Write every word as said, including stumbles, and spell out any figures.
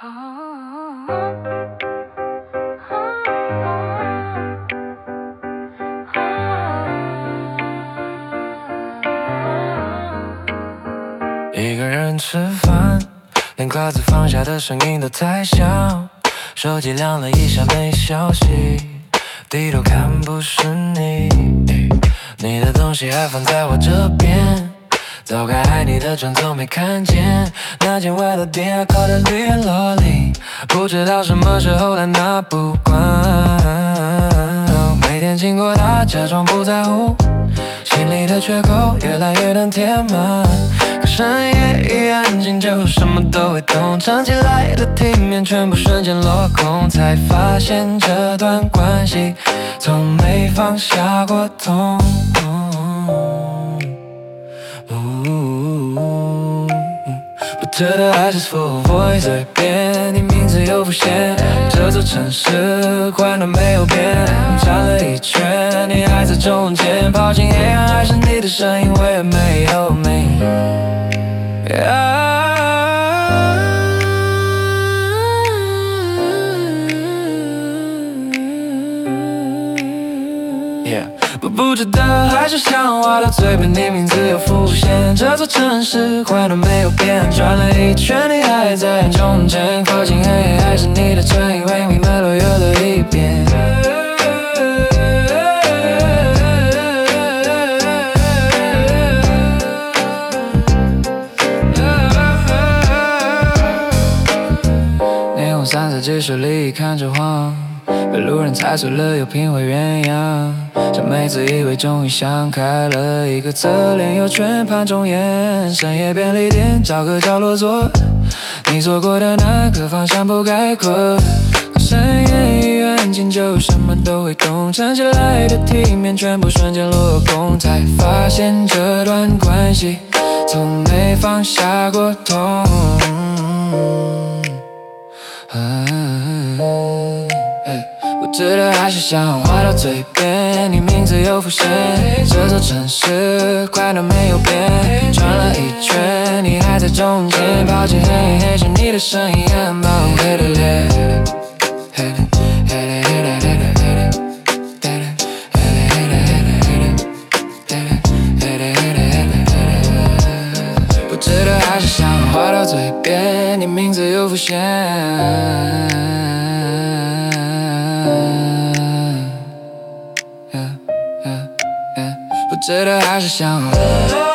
一个人吃饭，连筷子放下的声音都太小，手机亮了一下没消息，低头看不是你，你的东西还放在我这边，早该爱你的转头没看见，那件外套垫还扣在联络里，不知道什么时候来拿不惯，每天经过它假装不在乎，心里的缺口越来越难填满，可深夜一安静就什么都会懂，藏起来的体面全部瞬间落空，才发现这段关系从没放下过痛。不特的爱是否我嘴边，你名字又浮现，这座城市快乐没有变，转了一圈，你还在中间，跑进黑暗，还是你的声音，我也没有命。Yeah Yeah 我不知道还是想话到嘴边，你名字又浮现，这座城市快乐没有变，转了一圈，你还在中间，靠近黑夜，还是你的唇印，为你脉络又了一遍。霓虹散在街水里看着晃，被路人猜错了又拼回原样，这妹子以为终于想开了，一个侧脸又全盘中烟，深夜便利店找个角落坐，你坐过的那个方向不概括，深夜一安静就什么都会懂，藏起来的体面全部瞬间落空，才发现这段关系从没放下过痛。不知道还是想话到嘴边，你名字又浮现，这座城市快乐没有变，转了一圈，你还在中间，跑进黑夜，黑是你的声音，很宝贵的脸。不知道还是想话到嘴边，你名字又浮现。不知道还是想